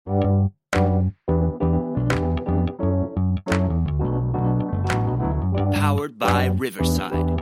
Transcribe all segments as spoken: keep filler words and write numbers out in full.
Powered by Riverside.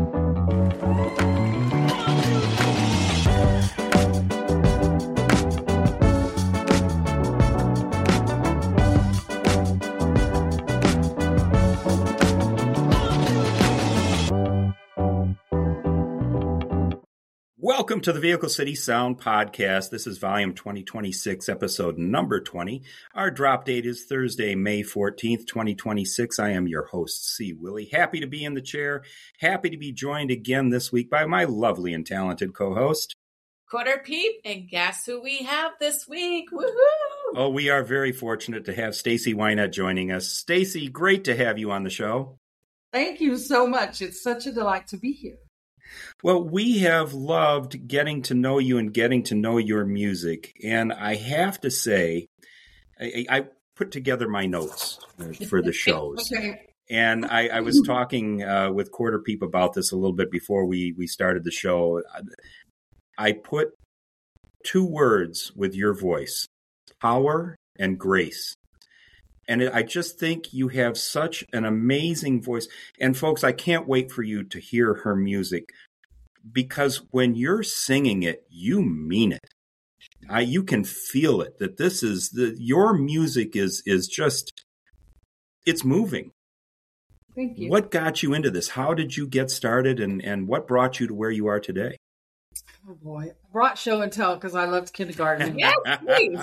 Welcome to the Vehicle City Sound Podcast. This is volume twenty twenty-six, episode number twenty. Our drop date is Thursday, May fourteenth, twenty twenty-six. I am your host, C. Willie. Happy to be in the chair. Happy to be joined again this week by my lovely and talented co-host, Quarter Peep. And guess who we have this week? Woohoo! Oh, we are very fortunate to have Stacy Wynette joining us. Stacy, great to have you on the show. Thank you so much. It's such a delight to be here. Well, we have loved getting to know you and getting to know your music. And I have to say, I, I put together my notes for the shows. Okay. And I, I was talking uh, with Quarter Peep about this a little bit before we, we started the show. I put two words with your voice, power and grace. And I just think you have such an amazing voice. And folks, I can't wait for you to hear her music, because when you're singing it, you mean it. I, you can feel it, that this is the, your music is, is just, it's moving. Thank you. What got you into this? How did you get started, and, and what brought you to where you are today? Oh boy. I brought show and tell because I loved kindergarten. Yes, please.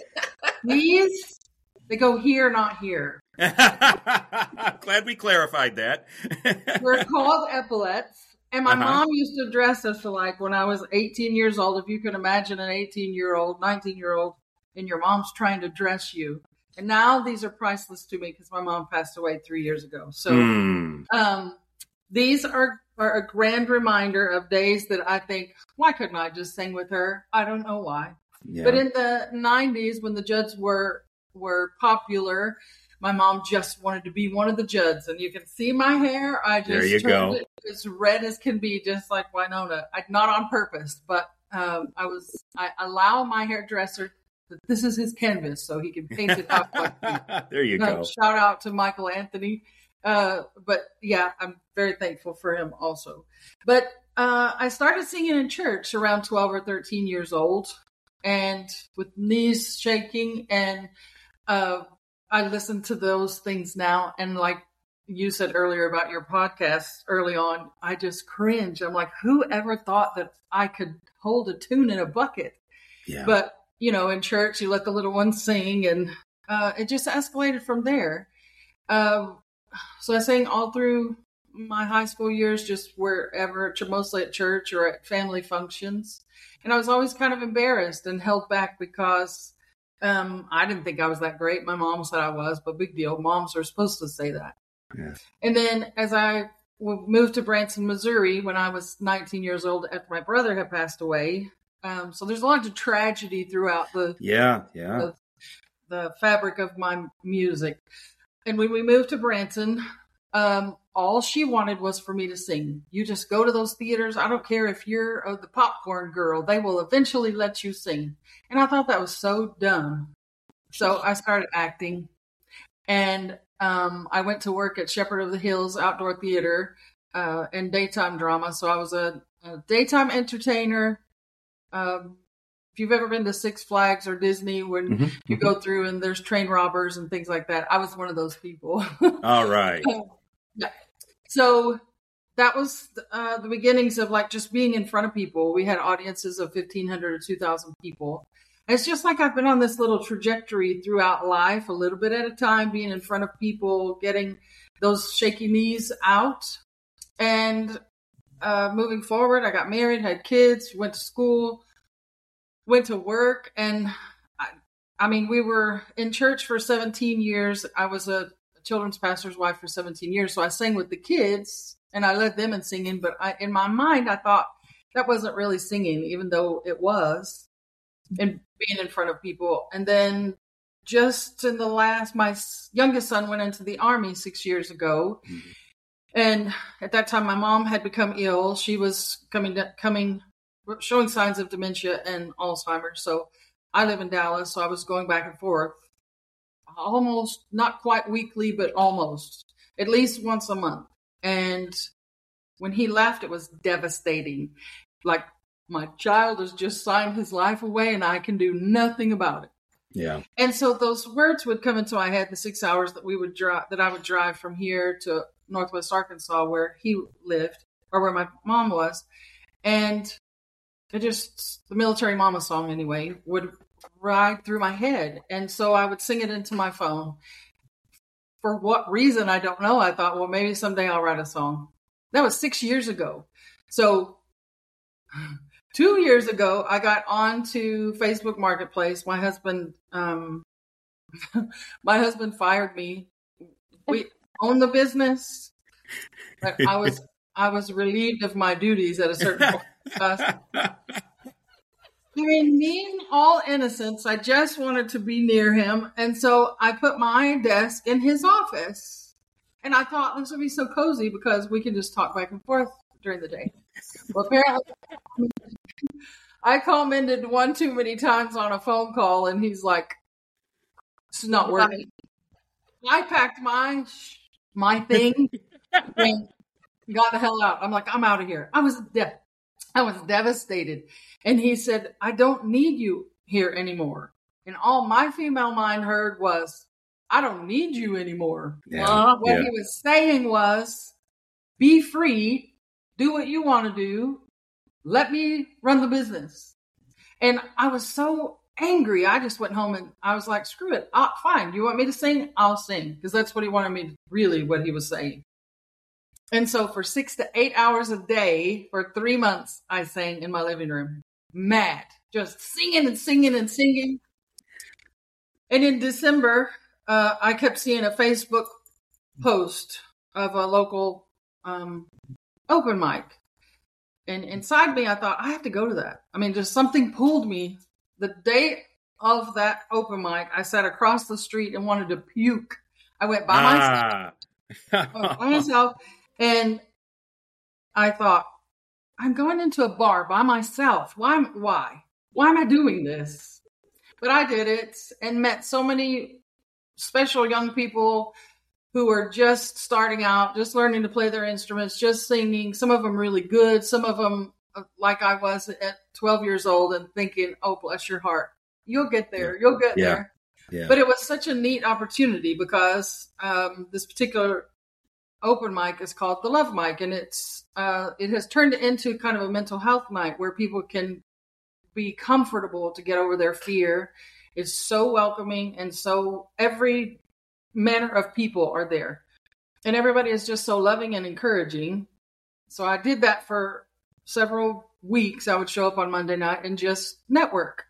These, they go here, not here. Glad we clarified that. We're called epaulets. And my Uh-huh. mom used to dress us like when I was eighteen years old. If you can imagine an eighteen-year-old, nineteen-year-old, and your mom's trying to dress you. And now these are priceless to me because my mom passed away three years ago. So Mm. um, these are, are a grand reminder of days that I think, why couldn't I just sing with her? I don't know why. Yeah. But in the nineties, when the Judds were were popular, my mom just wanted to be one of the Judds. And you can see my hair. I just There you turned go. it as red as can be, just like Winona. I, not on purpose, but um, I was. I allow my hairdresser that this is his canvas, so he can paint it up. Like, There you uh, go. Shout out to Michael Anthony. Uh, but yeah, I'm very thankful for him also. But uh, I started singing in church around twelve or thirteen years old, and with knees shaking, and uh, I listen to those things now. And like you said earlier about your podcast early on, I just cringe. I'm like, whoever thought that I could hold a tune in a bucket? Yeah. But, you know, in church, you let the little ones sing, and uh, it just escalated from there. Uh, so I sang all through my high school years, just wherever, mostly at church or at family functions. And I was always kind of embarrassed and held back because um, I didn't think I was that great. My mom said I was, but big deal. Moms are supposed to say that. Yeah. And then as I moved to Branson, Missouri, when I was nineteen years old after my brother had passed away. Um, so there's a lot of tragedy throughout the, Yeah. Yeah. the the fabric of my music. And when we moved to Branson, um, all she wanted was for me to sing. You just go to those theaters. I don't care if you're uh, the popcorn girl. They will eventually let you sing. And I thought that was so dumb. So I started acting. And um, I went to work at Shepherd of the Hills Outdoor Theater uh, and daytime drama. So I was a, a daytime entertainer. Um, if you've ever been to Six Flags or Disney, when Mm-hmm. you go through and there's train robbers and things like that, I was one of those people. All right. Yeah. So that was uh, the beginnings of like just being in front of people. We had audiences of fifteen hundred or two thousand people. And it's just like I've been on this little trajectory throughout life, a little bit at a time, being in front of people, getting those shaky knees out. And uh, moving forward, I got married, had kids, went to school, went to work. And I, I mean, we were in church for seventeen years. I was a children's pastor's wife for seventeen years. So I sang with the kids and I led them in singing. But I, in my mind, I thought that wasn't really singing, even though it was, and being in front of people. And then just in the last, my youngest son went into the Army six years ago. Mm-hmm. And at that time, my mom had become ill. She was coming, coming, showing signs of dementia and Alzheimer's. So I live in Dallas, so I was going back and forth almost, not quite weekly, but almost, at least once a month. And when he left, it was devastating. Like, my child has just signed his life away and I can do nothing about it. Yeah. And so those words would come into my head the six hours that we would drive, that I would drive from here to Northwest Arkansas, where he lived, or where my mom was. And it just, the Military Mama song anyway, would ride through my head. And so I would sing it into my phone. For what reason, I don't know. I thought, well, maybe someday I'll write a song. That was six years ago. So two years ago, I got onto Facebook Marketplace. My husband, um, my husband fired me. We own the business, but I was, I was relieved of my duties at a certain point. Uh, I mean, being all innocence, I just wanted to be near him. And so I put my desk in his office. And I thought this would be so cozy because we can just talk back and forth during the day. Well, apparently, I commented one too many times on a phone call, and he's like, it's not working. I packed my, my thing and got the hell out. I'm like, I'm out of here. I was de- I was devastated. And he said, I don't need you here anymore. And all my female mind heard was, I don't need you anymore. Yeah. Uh, what Yeah. he was saying was, be free, do what you want to do, let me run the business. And I was so angry. I just went home and I was like, screw it. Uh, fine. You want me to sing? I'll sing. Because that's what he wanted me to, really what he was saying. And so for six to eight hours a day for three months, I sang in my living room. Mad. Just singing and singing and singing. And in December, uh, I kept seeing a Facebook post of a local um, open mic. And inside me, I thought, I have to go to that. I mean, just something pulled me. The day of that open mic, I sat across the street and wanted to puke. I went by myself. Ah. by myself. And I thought, I'm going into a bar by myself. Why? Why? Why am I doing this? But I did it and met so many special young people who were just starting out, just learning to play their instruments, just singing. Some of them really good. Some of them, like I was at twelve years old and thinking, oh, bless your heart. You'll get there. You'll get Yeah. there. Yeah. But it was such a neat opportunity because um, this particular open mic is called the Love Mic, and it's uh, it has turned into kind of a mental health night where people can be comfortable to get over their fear. It's so welcoming, and so every manner of people are there, and everybody is just so loving and encouraging. So I did that for several weeks. I would show up on Monday night and just network.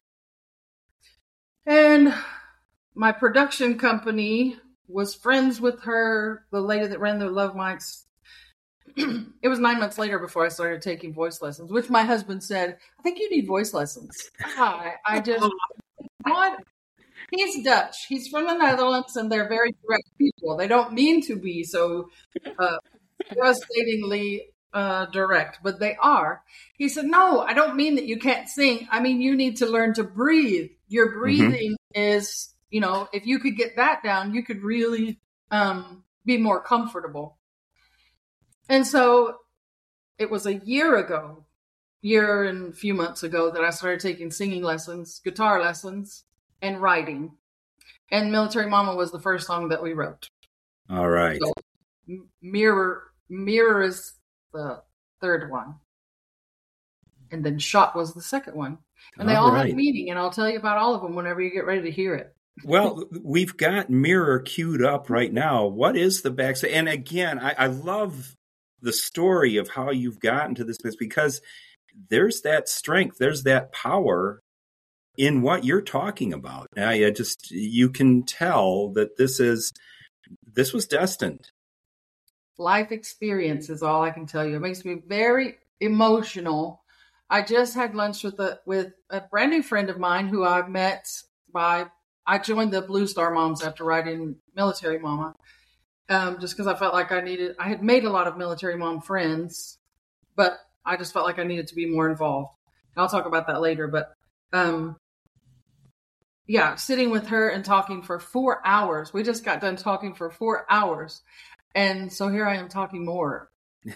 And my production company was friends with her, the lady that ran the Love Mics. It was nine months later before I started taking voice lessons, which my husband said, I think you need voice lessons. I, I just, what? He's Dutch. He's from the Netherlands, and they're very direct people. They don't mean to be so uh, devastatingly uh, direct, but they are. He said, no, I don't mean that you can't sing. I mean, you need to learn to breathe. Your breathing mm-hmm. is, you know, if you could get that down, you could really um, be more comfortable. And so it was a year ago, year and a few months ago that I started taking singing lessons, guitar lessons, and writing. And Military Mama was the first song that we wrote. All right. So, Mirror, Mirror is the third one. And then Shot was the second one. And they all, all right. had a meaning, and I'll tell you about all of them whenever you get ready to hear it. Well, we've got Mirror queued up right now. What is the backstory? And again, I, I love the story of how you've gotten to this place, because there's that strength, there's that power in what you're talking about. I, I just, you can tell that this is, this was destined. Life experience is all I can tell you. It makes me very emotional. I just had lunch with a with a brand new friend of mine who I met by, I joined the Blue Star Moms after writing Military Mama, um, just because I felt like I needed, I had made a lot of military mom friends, but I just felt like I needed to be more involved. I'll talk about that later, but um, yeah, sitting with her and talking for four hours. We just got done talking for four hours. And so here I am talking more.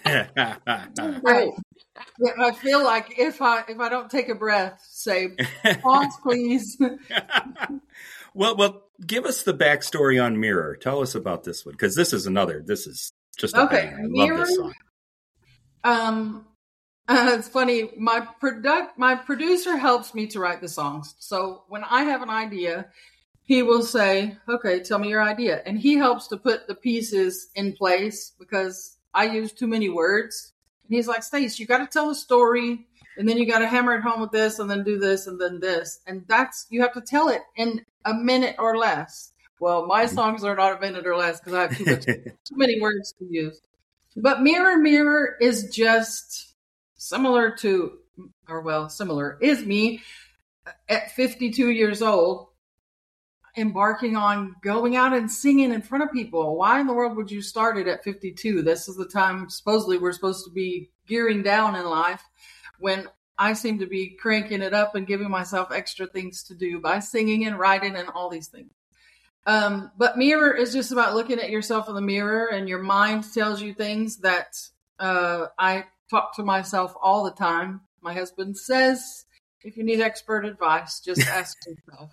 I, I feel like if I if I don't take a breath, say, pause, please. well, well, give us the backstory on Mirror. Tell us about this one, because this is another. This is just a okay. I Mirror, love this song. Um, uh, it's funny. My product, my producer helps me to write the songs. So when I have an idea, he will say, "Okay, tell me your idea," and he helps to put the pieces in place because I use too many words. And he's like, "Stace, you got to tell a story, and then you got to hammer it home with this, and then do this, and then this, and that's you have to tell it in a minute or less." Well, my songs are not a minute or less because I have too much, too many words to use. But Mirror, Mirror is just similar to, or well, similar is me at fifty-two years old, embarking on going out and singing in front of people. Why in the world would you start it at fifty-two? This is the time supposedly we're supposed to be gearing down in life, when I seem to be cranking it up and giving myself extra things to do by singing and writing and all these things. Um, but Mirror is just about looking at yourself in the mirror, and your mind tells you things that uh, I talk to myself all the time. My husband says, if you need expert advice, just ask yourself.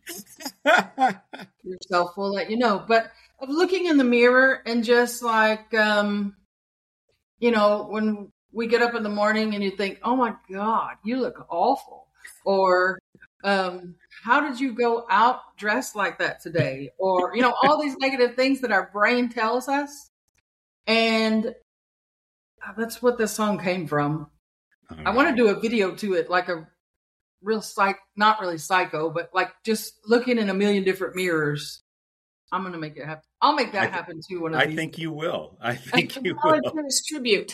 Yourself will let you know. But of looking in the mirror and just like, um, you know, when we get up in the morning and you think, oh my God, you look awful. Or, um, how did you go out dressed like that today? Or, you know, all these negative things that our brain tells us. And that's what this song came from. Right. I want to do a video to it, like a real psych, not really psycho, but like just looking in a million different mirrors. I'm going to make it happen. I'll make that th- happen too. One of I these. think you will. I think you I'll will. Volunteers tribute.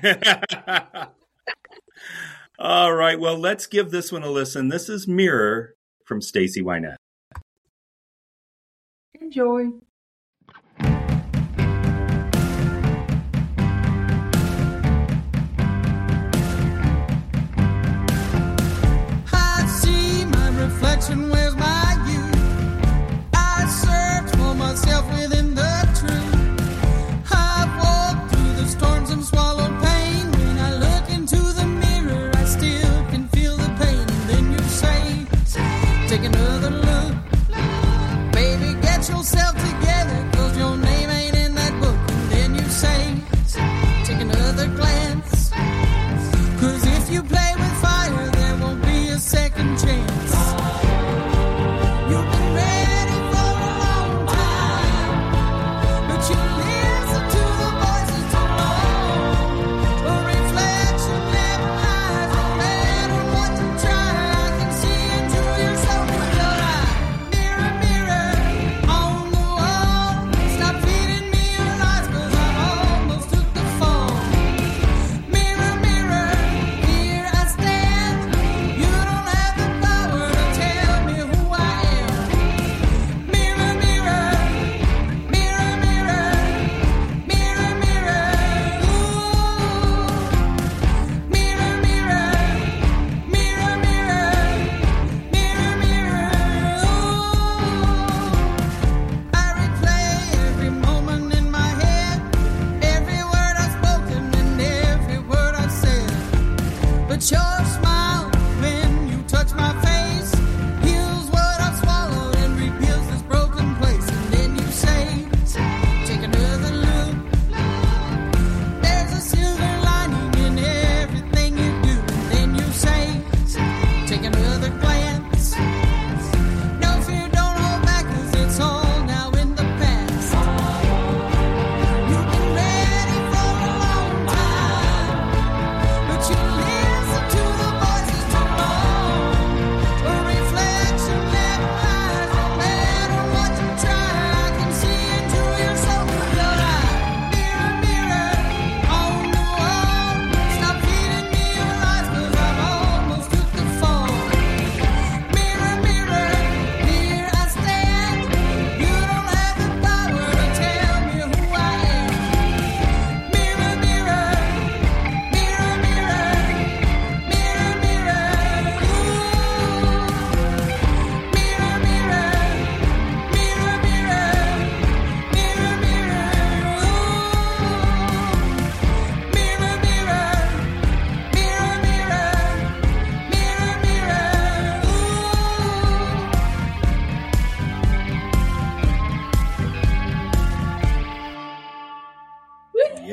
All right. Well, let's give this one a listen. This is Mirror from Stacey Wynette. Enjoy. Reflection, where's my youth? I search for myself within the truth. I've walked through the storms and swallowed pain. When I look into the mirror, I still can feel the pain. And then you say, take another look. Baby, get yourself together, cause your name ain't in that book. And then you say, take another glance. Cause if you play with fire, there won't be a second chance. Mirror, mirror on the wall.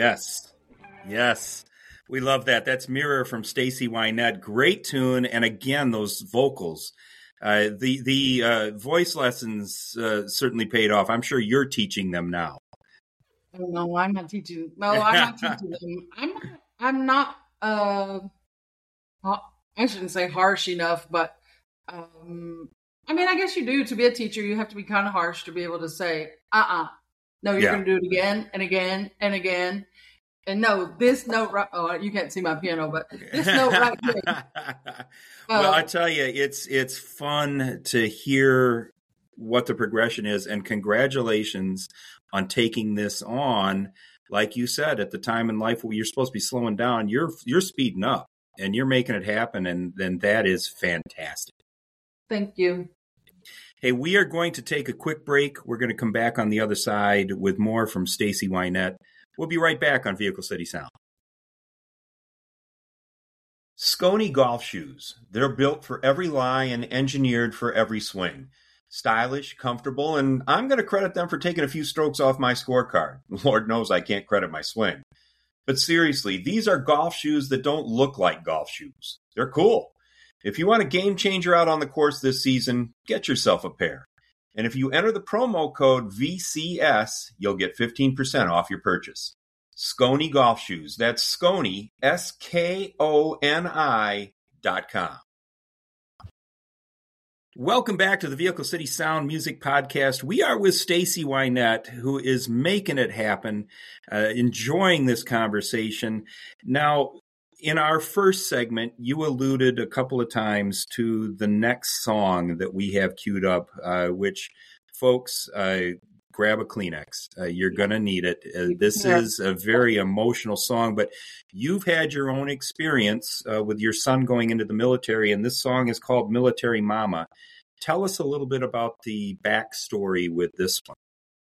Yes. Yes. We love that. That's Mirror from Stacey Wynette. Great tune. And again, those vocals. Uh, the the uh, voice lessons uh, certainly paid off. I'm sure you're teaching them now. Oh, no, I'm not teaching. No, I'm not teaching them. I'm not, I'm not uh, I shouldn't say harsh enough, but um, I mean, I guess you do. To be a teacher, you have to be kind of harsh to be able to say, uh-uh. No, you're Yeah. going to do it again and again and again. And no, this note right, oh, you can't see my piano, but this note right here. Well, Uh, I tell you, it's it's fun to hear what the progression is, and congratulations on taking this on. Like you said, at the time in life where you're supposed to be slowing down, you're you're speeding up and you're making it happen, and then that is fantastic. Thank you. Hey, we are going to take a quick break. We're going to come back on the other side with more from Stacey Wynette. We'll be right back on Vehicle City Sound. Skony golf shoes. They're built for every lie and engineered for every swing. Stylish, comfortable, and I'm going to credit them for taking a few strokes off my scorecard. Lord knows I can't credit my swing. But seriously, these are golf shoes that don't look like golf shoes. They're cool. If you want a game changer out on the course this season, get yourself a pair. And if you enter the promo code V C S, you'll get fifteen percent off your purchase. Skony Golf Shoes. That's Skony, S K O N I dot com. Welcome back to the Vehicle City Sound Music Podcast. We are with Stacey Wynette, who is making it happen, uh, enjoying this conversation. Now, in our first segment, you alluded a couple of times to the next song that we have queued up, uh, which, folks, uh, grab a Kleenex. Uh, you're going to need it. Uh, this Yeah. is a very emotional song, but you've had your own experience uh, with your son going into the military, and this song is called Military Mama. Tell us a little bit about the backstory with this one.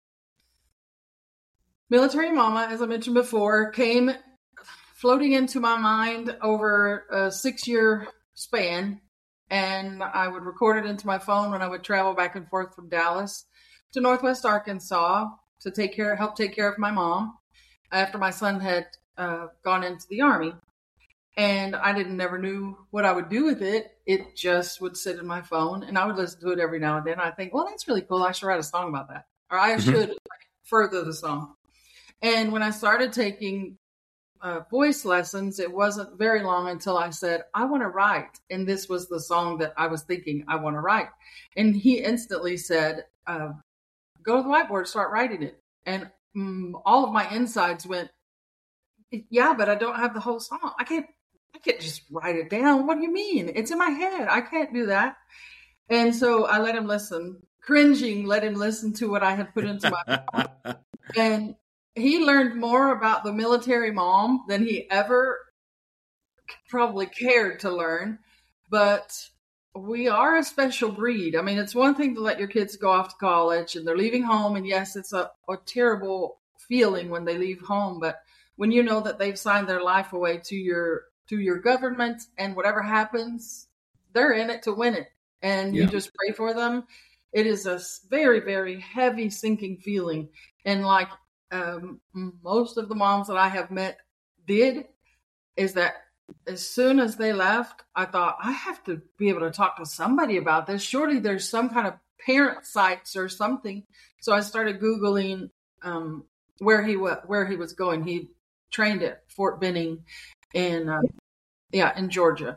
Military Mama, as I mentioned before, came floating into my mind over a six-year span, and I would record it into my phone when I would travel back and forth from Dallas to Northwest Arkansas to take care, help take care of my mom after my son had uh, gone into the Army. And I didn't never knew what I would do with it. It just would sit in my phone, and I would listen to it every now and then. I think, well, that's really cool. I should write a song about that, or I Mhm. should further the song. And when I started taking uh, voice lessons, it wasn't very long until I said, I want to write. And this was the song that I was thinking I want to write. And he instantly said, uh, go to the whiteboard, start writing it. And mm, all of my insides went, yeah, but I don't have the whole song. I can't, I can't just write it down. What do you mean? It's in my head. I can't do that. And so I let him listen, cringing, let him listen to what I had put into my and he learned more about the military mom than he ever probably cared to learn. But we are a special breed. I mean, it's one thing to let your kids go off to college and they're leaving home. And yes, it's a, a terrible feeling when they leave home. But when you know that they've signed their life away to your to your government, and whatever happens, they're in it to win it. And Yeah. you just pray for them. It is a s- very, very heavy sinking feeling. And like um, most of the moms that I have met did, is that as soon as they left, I thought, I have to be able to talk to somebody about this. Surely there's some kind of parent sites or something. So I started Googling um, where he was, where he was going. He trained at Fort Benning in, uh, yeah, in Georgia.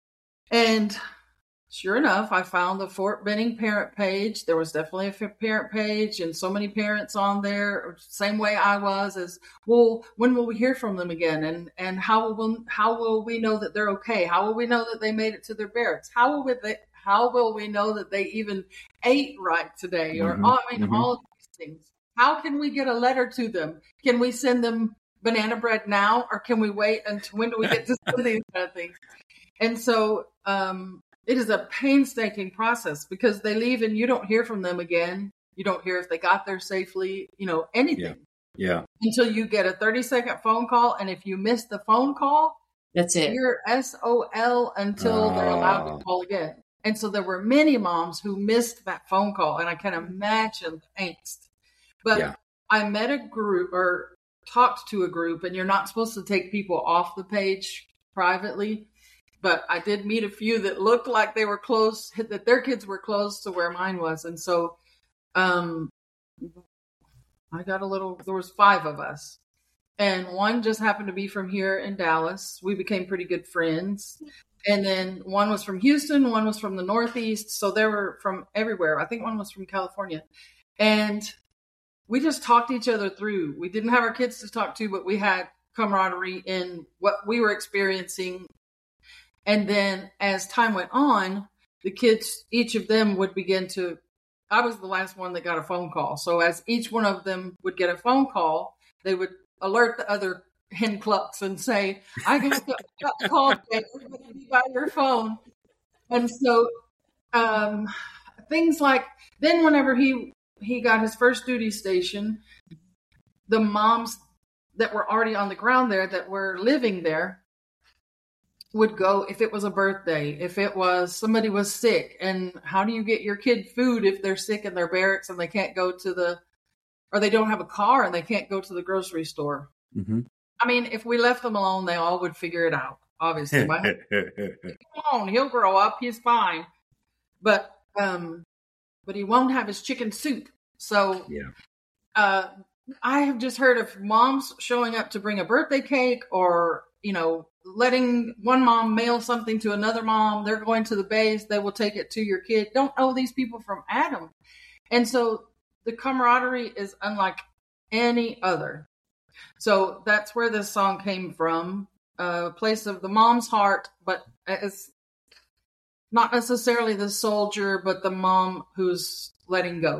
And sure enough, I found the Fort Benning parent page. There was definitely a parent page and so many parents on there, same way I was, as, well, when will we hear from them again? And and how will how will we know that they're okay? How will we know that they made it to their barracks? How will we they, how will we know that they even ate right today? Or Mhm, all, I mean, mhm. all of these things. How can we get a letter to them? Can we send them banana bread now, or can we wait until when do we get to send these kind of things? And so um, it is a painstaking process because they leave and you don't hear from them again. You don't hear if they got there safely, you know, anything Yeah. until you get a thirty second phone call. And if you miss the phone call, That's it. you're S O L until they're allowed Oh. to call again. And so there were many moms who missed that phone call, and I can imagine the angst. But Yeah. I met a group or talked to a group, and you're not supposed to take people off the page privately. But I did meet a few that looked like they were close, that their kids were close to where mine was. And so um, I got a little, there was five of us. And one just happened to be from here in Dallas. We became pretty good friends. And then one was from Houston, one was from the Northeast. So they were from everywhere. I think one was from California. And we just talked each other through. We didn't have our kids to talk to, but we had camaraderie in what we were experiencing. And then as time went on, the kids, each of them would begin to, I was the last one that got a phone call. So as each one of them would get a phone call, they would alert the other hen clucks and say, I got the, got the call today. Everybody be by your phone. And so um, things like, then whenever he, he got his first duty station, the moms that were already on the ground there, that were living there, would go if it was a birthday, if it was somebody was sick. And how do you get your kid food if they're sick in their barracks and they can't go to the, or they don't have a car and they can't go to the grocery store? Mm-hmm. I mean, if we left them alone, they all would figure it out. Obviously, my husband, come on, he'll grow up, he's fine. But um, but he won't have his chicken soup. So yeah, uh, I have just heard of moms showing up to bring a birthday cake, or you know, letting one mom mail something to another mom. They're going to the base, they will take it to your kid. Don't know these people from Adam, and so the camaraderie is unlike any other. So that's where this song came from, a place of the mom's heart, but it's not necessarily the soldier, but the mom who's letting go.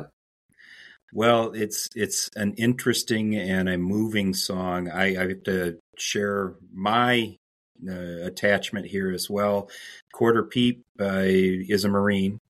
Well, it's it's an interesting and a moving song. I, I have to share my uh, attachment here as well. Quarter Peep uh, is a Marine.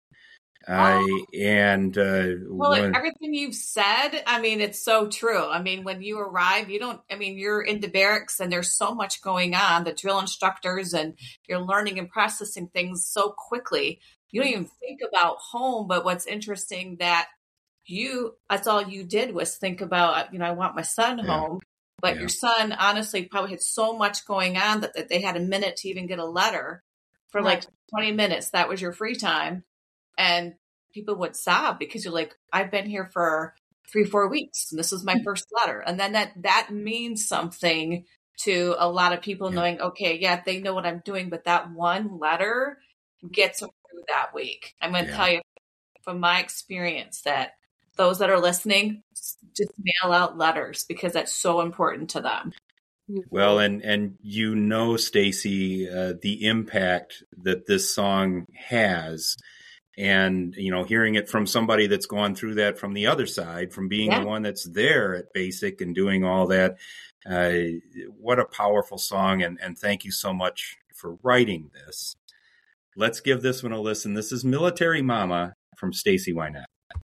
I Oh. and uh, Well, one- everything you've said, I mean, it's so true. I mean, when you arrive, you don't, I mean, you're in the barracks and there's so much going on, the drill instructors, and you're learning and processing things so quickly. You don't even think about home. But what's interesting that you, that's all you did was think about, you know, I want my son Yeah. home. But Yeah. your son honestly probably had so much going on that, that they had a minute to even get a letter for like twenty minutes. That was your free time. And people would sob because you're like, I've been here for three, four weeks, and this is my first letter. And then that, that means something to a lot of people, Yeah. knowing, okay, yeah, they know what I'm doing, but that one letter gets them through that week. I'm going to Yeah. tell you from my experience that those that are listening, just mail out letters because that's so important to them. Well, and and you know, Stacy, uh, the impact that this song has, and you know, hearing it from somebody that's gone through that from the other side, from being Yeah. the one that's there at basic and doing all that. Uh, what a powerful song, and and thank you so much for writing this. Let's give this one a listen. This is Military Mama from Stacy Wynette.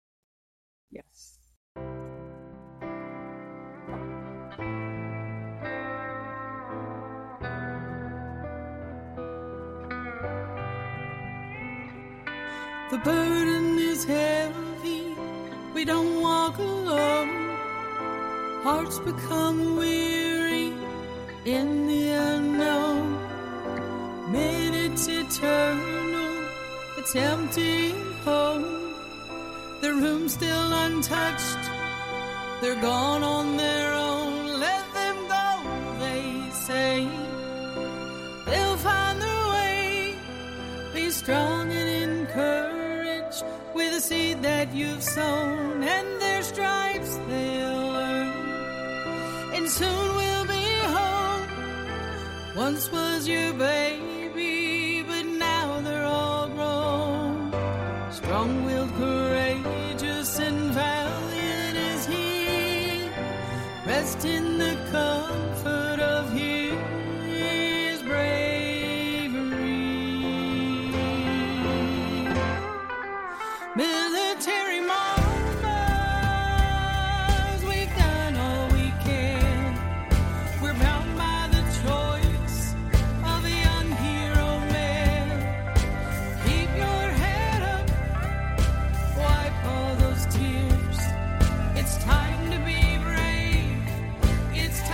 Yes. The burden is heavy, we don't walk alone. Hearts become weary in the unknown. Minutes eternal, it's empty home. The room's still untouched, they're gone on their own. Let them go, they say. They'll find their way. Be strong and encouraged with the seed that you've sown, and their stripes they'll earn. And soon we'll be home. Once was your baby, but now they're all grown. Strong-willed, courageous, and valiant is he. Rest in the comfort of his bravery. Military mamas, we've done all we can. We're bound by the choice of a young hero man. Keep your head up, wipe all those tears. It's time to be brave. It's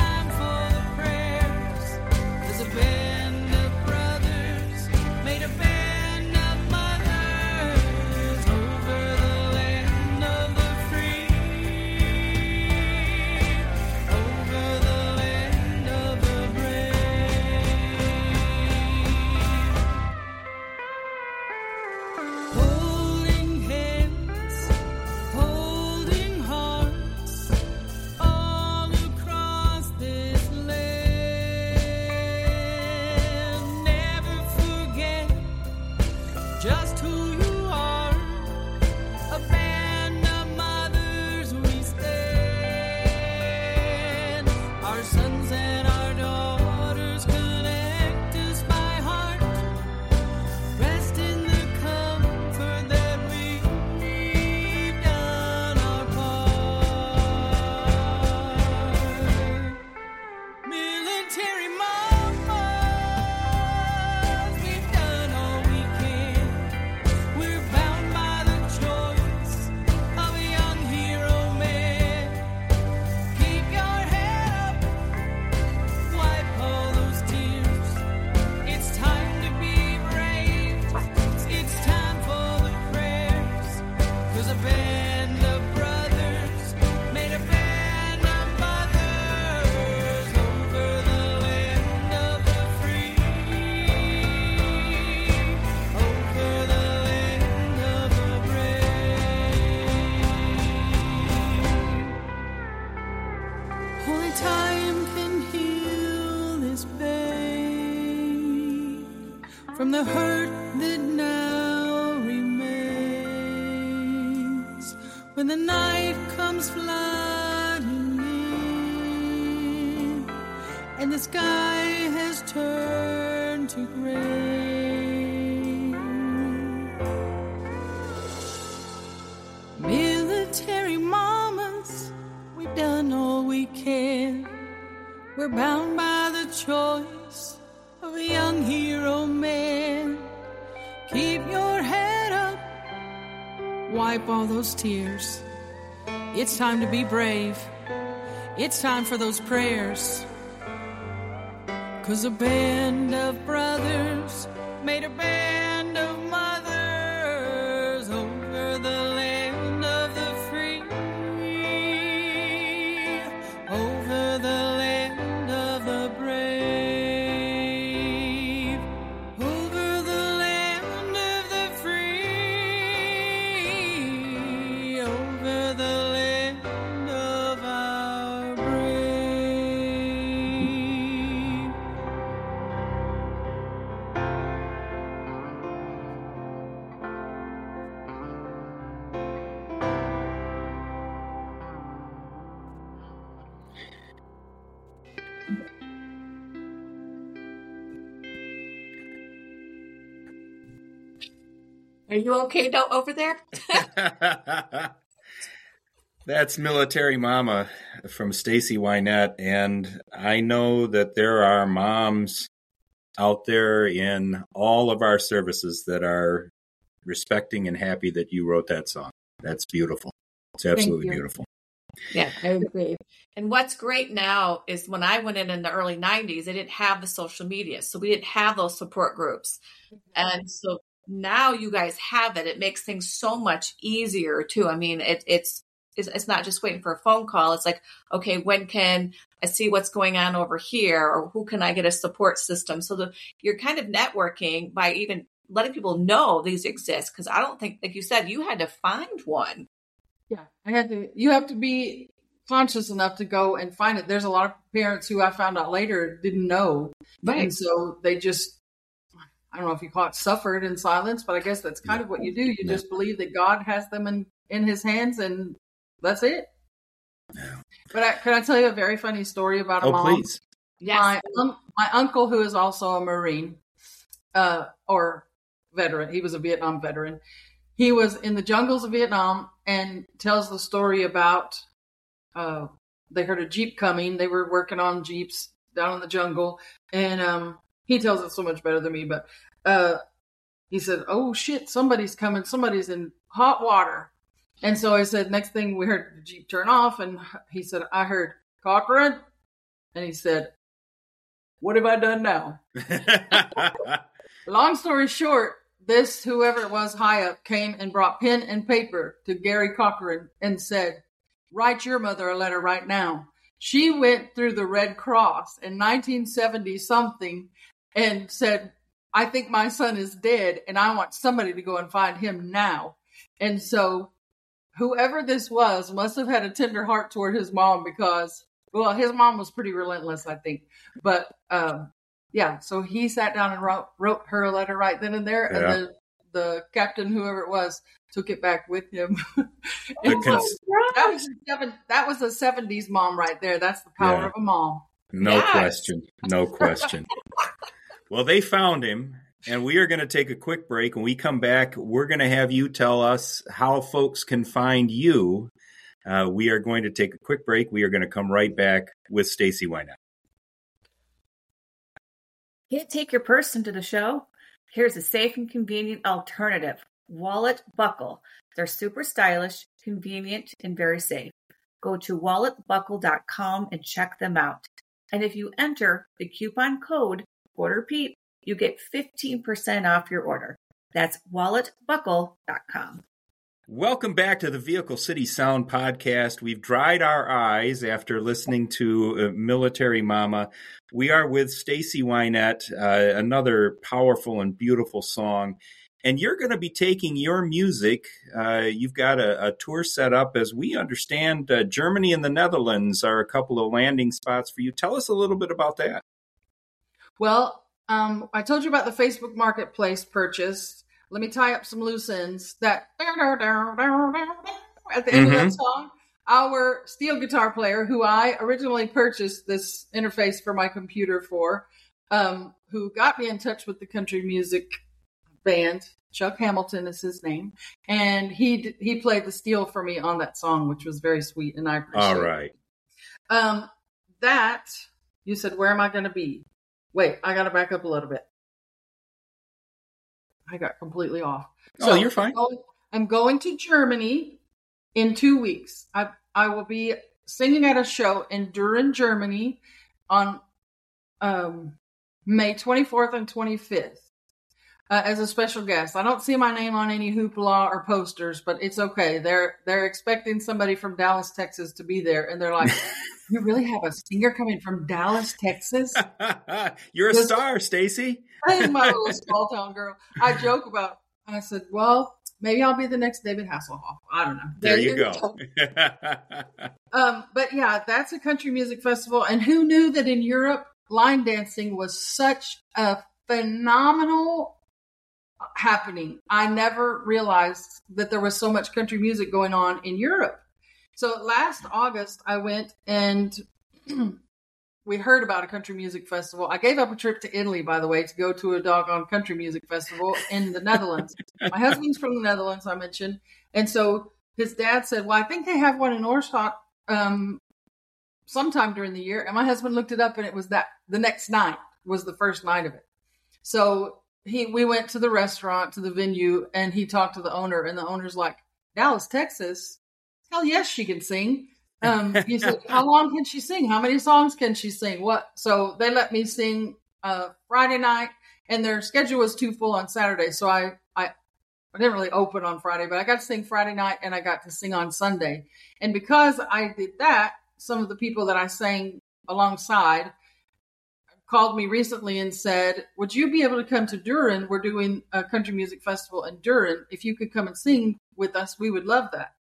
band of brothers, made a band of mothers over the land of the free, over the land of the brave. Only time can heal this pain from the hurt that now remains. When the night comes flooding in and the sky has turned to gray, military mamas, we've done all we can. We're bound by the choice of a young hero man. Keep your head up, wipe all those tears. It's time to be brave. It's time for those prayers. 'Cause a band of brothers made a band of mothers over the land of the free, over the land of the brave, over the land of the free, over the land of our brave. Are you okay though over there? That's Military Mama from Stacy Wynette, and I know that there are moms out there in all of our services that are respecting and happy that you wrote that song. That's beautiful. It's absolutely you. beautiful. Yeah, I agree. And what's great now is when I went in in the early nineties, they didn't have the social media. So we didn't have those support groups. And so now you guys have it. It makes things so much easier too. I mean, it, it's, it's it's not just waiting for a phone call. It's like, okay, when can I see what's going on over here? Or who can I get a support system? So the, you're kind of networking by even letting people know these exist. Because I don't think, like you said, you had to find one. Yeah, I had to. You have to be conscious enough to go and find it. There's a lot of parents who I found out later didn't know, Right. and so they just, I don't know if you call it suffered in silence, but I guess that's kind of what you do. You Yeah. just believe that God has them in in His hands, and that's it. Yeah. But I, can I tell you a very funny story about a Oh, mom? please. Yes. My um, my uncle, who is also a Marine, uh, or veteran, he was a Vietnam veteran. He was in the jungles of Vietnam and tells the story about uh, they heard a Jeep coming. They were working on Jeeps down in the jungle, and um, he tells it so much better than me. But uh, he said, "Oh shit, somebody's coming! Somebody's in hot water." And so I said, next thing we heard the Jeep turn off, and he said, "I heard Cochran," and he said, "What have I done now?" Long story short, this, whoever it was high up, came and brought pen and paper to Gary Cochran and said, "Write your mother a letter right now." She went through the Red Cross in nineteen seventy something and said, "I think my son is dead and I want somebody to go and find him now." And so whoever this was must have had a tender heart toward his mom because, well, his mom was pretty relentless, I think. But, um, yeah, so he sat down and wrote, wrote her a letter right then and there, Yeah. and the, the captain, whoever it was, took it back with him. The And so cons- that was a seven, that was a seventies mom right there. That's the power Yeah. of a mom. No Yes. question. No question. Well, they found him, and we are going to take a quick break. When we come back, we're going to have you tell us how folks can find you. Uh, we are going to take a quick break. We are going to come right back with Stacy Wynette. Can't take your purse into the show? Here's a safe and convenient alternative. Wallet Buckle. They're super stylish, convenient, and very safe. Go to wallet buckle dot com and check them out. And if you enter the coupon code QuarterPeep, you get fifteen percent off your order. That's wallet buckle dot com. Welcome back to the Vehicle City Sound Podcast. We've dried our eyes after listening to uh, Military Mama. We are with Stacey Wynette, uh, another powerful and beautiful song. And you're going to be taking your music. Uh, you've got a, a tour set up. As we understand, uh, Germany and the Netherlands are a couple of landing spots for you. Tell us a little bit about that. Well, um, I told you about the Facebook Marketplace purchase. Let me tie up some loose ends. That at the end Mhm. of that song, our steel guitar player, who I originally purchased this interface for my computer for, um, who got me in touch with the country music band, Chuck Hamilton is his name, and he d- he played the steel for me on that song, which was very sweet, and I appreciate All it. right. Um, that you said, where am I going to be? Wait, I got to back up a little bit. I got completely off. Oh, you're fine. I'm going, I'm going to Germany in two weeks. I I will be singing at a show in Düren, Germany, on um, May twenty-fourth and twenty-fifth uh, as a special guest. I don't see my name on any hoopla or posters, but it's okay. They're they're expecting somebody from Dallas, Texas, to be there, and they're like, "You really have a singer coming from Dallas, Texas?" You're a This- star, Stacey. I'm my little small town girl. I joke about. I said, "Well, maybe I'll be the next David Hasselhoff. I don't know." There you go. Um, but yeah, that's a country music festival. And who knew that in Europe, line dancing was such a phenomenal happening? I never realized that there was so much country music going on in Europe. So last August, I went and we heard about a country music festival. I gave up a trip to Italy, by the way, to go to a doggone country music festival in the Netherlands. My husband's from the Netherlands, I mentioned. And so his dad said, well, I think they have one in Oorschot um, sometime during the year. And my husband looked it up, and it was that the next night was the first night of it. So he we went to the restaurant, to the venue, and he talked to the owner. And the owner's like, Dallas, Texas? Hell yes, she can sing. Um, he said, how long can she sing? How many songs can she sing? What? So they let me sing uh, Friday night, and their schedule was too full on Saturday. So I, I, I didn't really open on Friday, but I got to sing Friday night, and I got to sing on Sunday. And because I did that, some of the people that I sang alongside called me recently and said, would you be able to come to Düren? We're doing a country music festival in Düren. If you could come and sing with us, we would love that.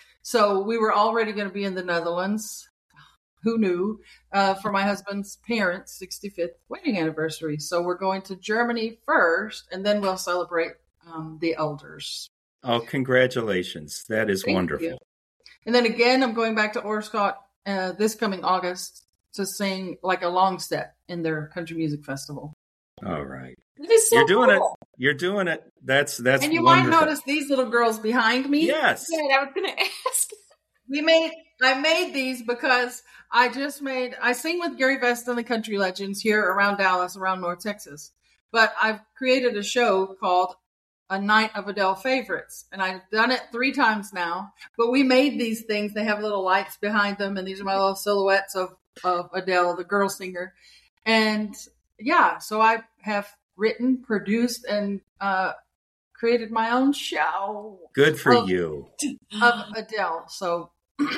So we were already going to be in the Netherlands. Who knew? Uh, for my husband's parents' sixty-fifth wedding anniversary. So we're going to Germany first, and then we'll celebrate um, the elders. Oh, congratulations. That is Thank wonderful. you. And then again, I'm going back to Oorschot uh, this coming August to sing like a long set in their country music festival. All right. It is so You're doing cool. it. You're doing it. That's that's And you wonderful. might notice these little girls behind me. Yes. Yeah, I was going to ask. We made, I made these because I just made, I sing with Gary Vest and the Country Legends here around Dallas, around North Texas. But I've created a show called A Night of Adele Favorites. And I've done it three times now. But we made these things. They have little lights behind them. And these are my little silhouettes of, of Adele, the girl singer. And yeah, so I have written, produced, and uh, created my own show Good for of, you. of Adele. So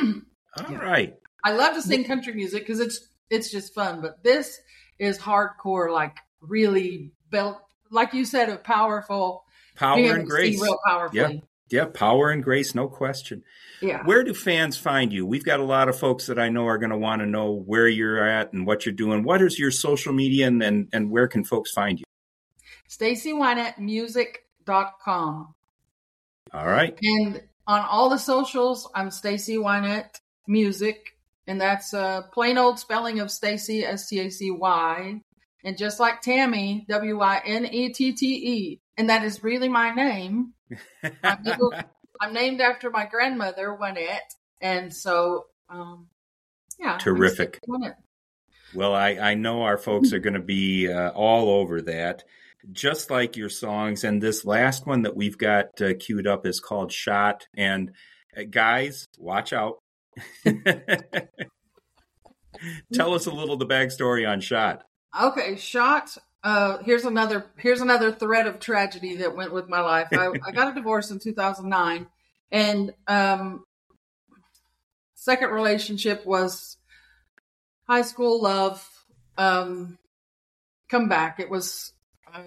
All right. I love to sing country music because it's it's just fun. But this is hardcore, like really belt, like you said, a powerful, Power being able and to grace. sing real powerfully. Yeah. Yeah, power and grace, no question. Yeah. Where do fans find you? We've got a lot of folks that I know are going to want to know where you're at and what you're doing. What is your social media, and, and, and where can folks find you? Stacey Wynette Music dot com. All right. And on all the socials, I'm Stacey Wynette Music, and that's a plain old spelling of Stacy, S T A C Y, and just like Tammy, W Y N E T T E, and that is really my name. I'm, little, I'm named after my grandmother, Wynette, and so, um, yeah. Terrific. Well, I, I know our folks are going to be uh, all over that, just like your songs. And this last one that we've got uh, queued up is called Shot. And uh, guys, watch out. Tell us a little the backstory on Shot. Okay, Shot. Uh, here's another here's another thread of tragedy that went with my life. I, I got a divorce in two thousand nine, And um, second relationship was high school love. Um, come back. It was uh,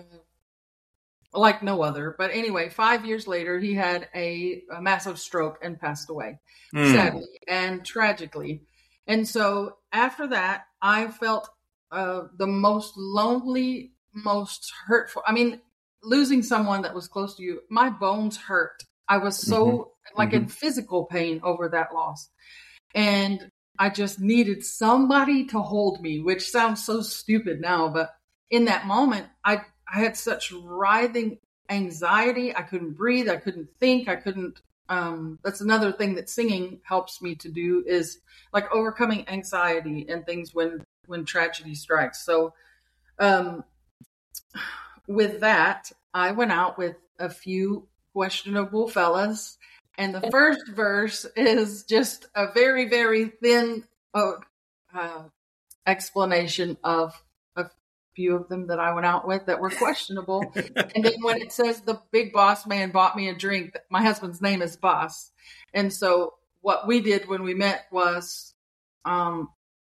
like no other. But anyway, five years later, he had a, a massive stroke and passed away, mm. sadly and tragically. And so after that, I felt uh, the most lonely, most hurtful. I mean, losing someone that was close to you, my bones hurt. I was so mm-hmm. like mm-hmm. in physical pain over that loss. And I just needed somebody to hold me, which sounds so stupid now, but in that moment, I, I had such writhing anxiety. I couldn't breathe. I couldn't think. I couldn't, um, that's another thing that singing helps me to do is like overcoming anxiety and things when, when tragedy strikes. So, um, with that, I went out with a few questionable fellas. And the first verse is just a very, very thin uh, uh, explanation of a few of them that I went out with that were questionable. And then when it says the big boss man bought me a drink, my husband's name is Boss. And so what we did when we met was um,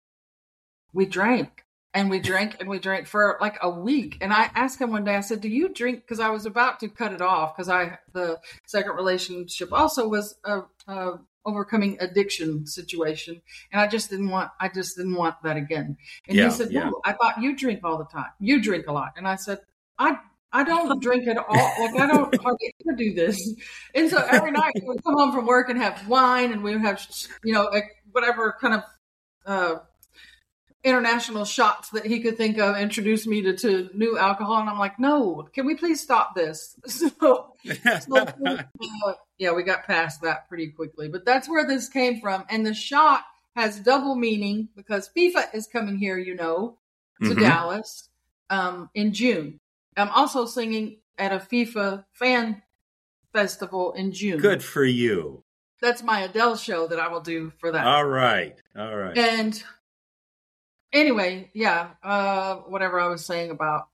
we drank. And we drank and we drank for like a week. And I asked him one day, I said, do you drink? Because I was about to cut it off because I the second relationship also was a, a overcoming addiction situation. And I just didn't want, I just didn't want that again. And yeah, he said, no, yeah. I thought you drink all the time. You drink a lot. And I said, I I don't drink at all. Like, I don't hardly ever do this. And so every night we would come home from work and have wine and we would have, you know, whatever kind of, uh, international shots that he could think of, introduce me to, to new alcohol. And I'm like, no, can we please stop this? So, so uh, yeah, we got past that pretty quickly, but that's where this came from. And the shot has double meaning because FIFA is coming here, you know, to mm-hmm. Dallas um, in June. I'm also singing at a FIFA fan festival in June. Good for you. That's my Adele show that I will do for that. All right. All right. And anyway, yeah, uh, whatever I was saying about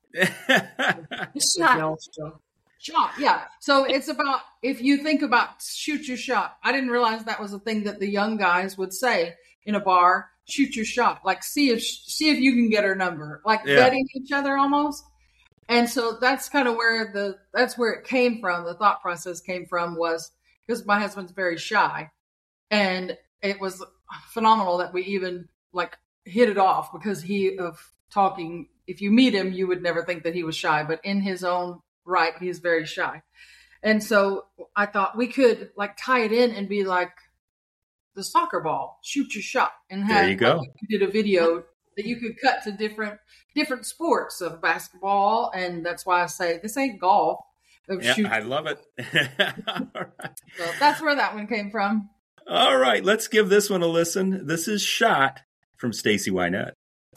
shot. Shot, yeah. So it's about, if you think about shoot your shot, I didn't realize that was a thing that the young guys would say in a bar, shoot your shot, like see if see if you can get her number, like yeah. betting each other almost. And so that's kind of where the, that's where it came from. The thought process came from was because my husband's very shy and it was phenomenal that we even like hit it off because he of talking, if you meet him, you would never think that he was shy, but in his own right, he's very shy. And so I thought we could like tie it in and be like the soccer ball, shoot your shot. And have, there you go. Like, we did a video that you could cut to different, different sports of basketball. And that's why I say this ain't golf. Yeah, shoot. I love it. All right. So that's where that one came from. All right. Let's give this one a listen. This is Shot from Stacey Wynette.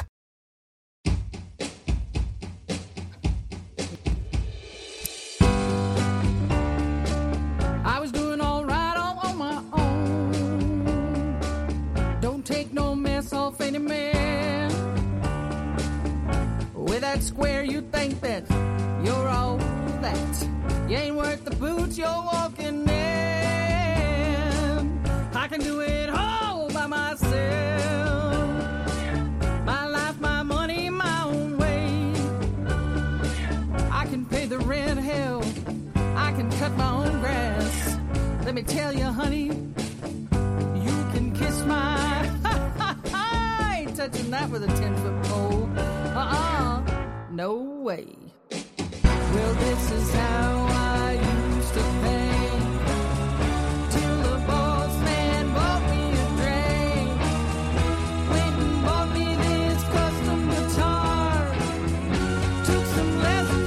I was doing all right all on my own. Don't take no mess off any man. With that square, you think that you're all that. You ain't worth the boots you're walking in. I can do it all by myself. The red hell, I can cut my own grass. Let me tell you, honey, you can kiss my. I ain't touching that with a ten foot pole. Uh-uh, no way. Well, this is how I used to think till the boss man bought me a drink. Went and bought me this custom guitar. Took some lessons.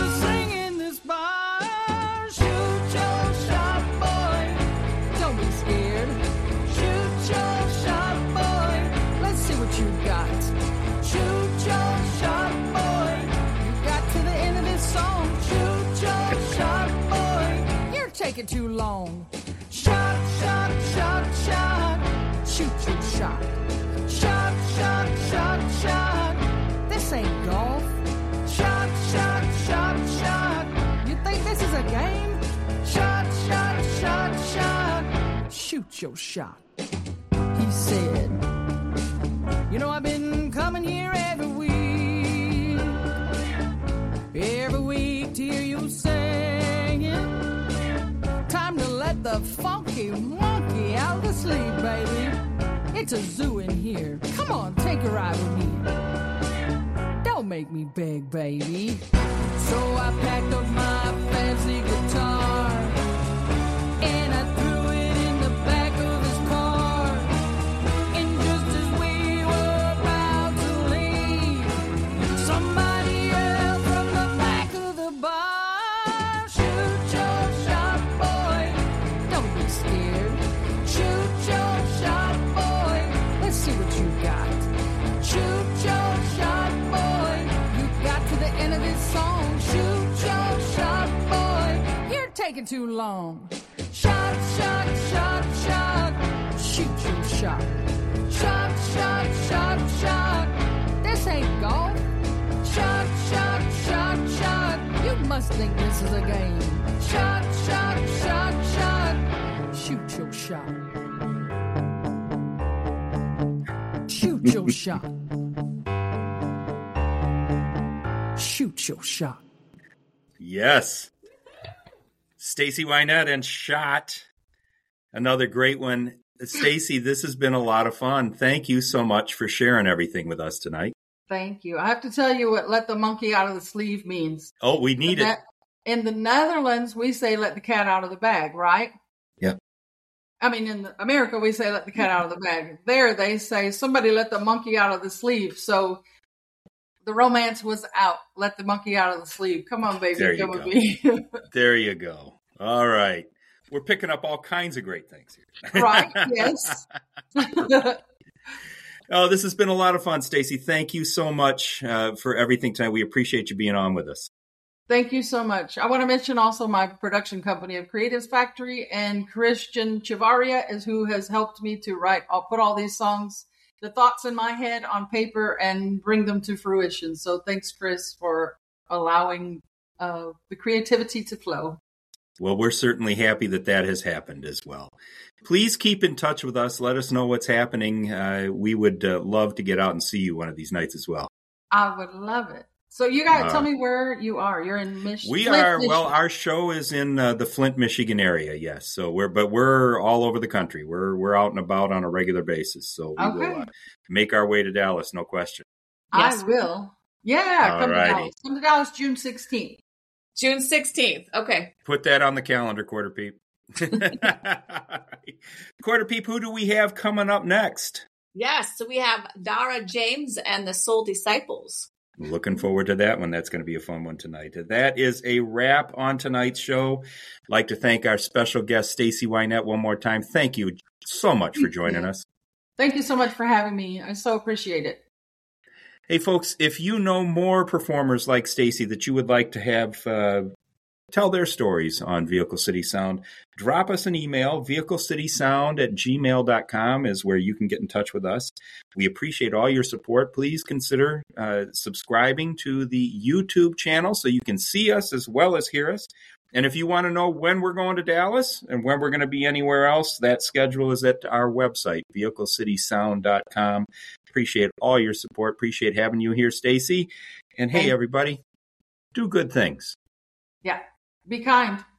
Taking too long. Shot, shot, shot, shot. Shoot your shot. Shot, shot, shot, shot. This ain't golf. Shot, shot, shot, shot. You think this is a game? Shot, shot, shot, shot. your shot. He said, you know, I've been coming here every week, every week to hear you singing. Time to let the funky monkey out of the sleep, baby. It's a zoo in here. Come on, take a ride with me. Don't make me beg, baby. So I packed up my fancy guitar and I threw it in the back of his car. And just as we were about to leave, somebody yelled from the back of the bar, shoot your shot, boy. Don't be scared. Shoot your shot, boy. Let's see what you got. Shoot your shot, boy. You got to the end of this song. Shoot your shot, boy. You're taking too long. Shot, shot, shot, shot. Shoot your shot. Shot, shot, shot, shot. This ain't golf. Shot, shot, shot, shot. You must think this is a game. Shot, shot, shot, shot. Shoot your shot. Shoot your shot. Shoot your shot. Yes. Stacy Wynette and Shot. Another great one. Stacy, this has been a lot of fun. Thank you so much for sharing everything with us tonight. Thank you. I have to tell you what let the monkey out of the sleeve means. Oh, we need it. In the Netherlands, we say let the cat out of the bag, right? Yep. I mean, in America, we say let the cat out of the bag. There, they say somebody let the monkey out of the sleeve. So the romance was out. Let the monkey out of the sleeve. Come on, baby. There you Come go. with me. There you go. All right. We're picking up all kinds of great things here. Right? Yes. Oh, this has been a lot of fun, Stacy. Thank you so much uh, for everything tonight. We appreciate you being on with us. Thank you so much. I want to mention also my production company of Creatives Factory, and Christian Chivaria is who has helped me to write. I'll put all these songs, the thoughts in my head on paper and bring them to fruition. So thanks, Chris, for allowing uh, the creativity to flow. Well, we're certainly happy that that has happened as well. Please keep in touch with us. Let us know what's happening. Uh, we would uh, love to get out and see you one of these nights as well. I would love it. So you guys, Uh, tell me where you are. You're in Mich- We Flint, are, well, Michigan. our show is in uh, the Flint, Michigan area, yes. So we're, but we're all over the country. We're we're out and about on a regular basis. So we Okay. will uh, make our way to Dallas, no question. Yes. I will. Yeah, come to Alrighty. Dallas. Come to Dallas June sixteenth. June sixteenth. Okay. Put that on the calendar, Quarter Peep. Quarter Peep, who do we have coming up next? Yes. So we have Dara James and the Soul Disciples. Looking forward to that one. That's going to be a fun one tonight. That is a wrap on tonight's show. I'd like to thank our special guest, Stacy Wynette, one more time. Thank you so much for joining us. Thank you so much for having me. I so appreciate it. Hey, folks, if you know more performers like Stacy that you would like to have uh, tell their stories on Vehicle City Sound, drop us an email. vehicle city sound at gmail dot com is where you can get in touch with us. We appreciate all your support. Please consider uh, subscribing to the YouTube channel so you can see us as well as hear us. And if you want to know when we're going to Dallas and when we're going to be anywhere else, that schedule is at our website, vehicle city sound dot com. Appreciate all your support. Appreciate having you here, Stacy. And hey, Thank- everybody, do good things. Yeah. Be kind.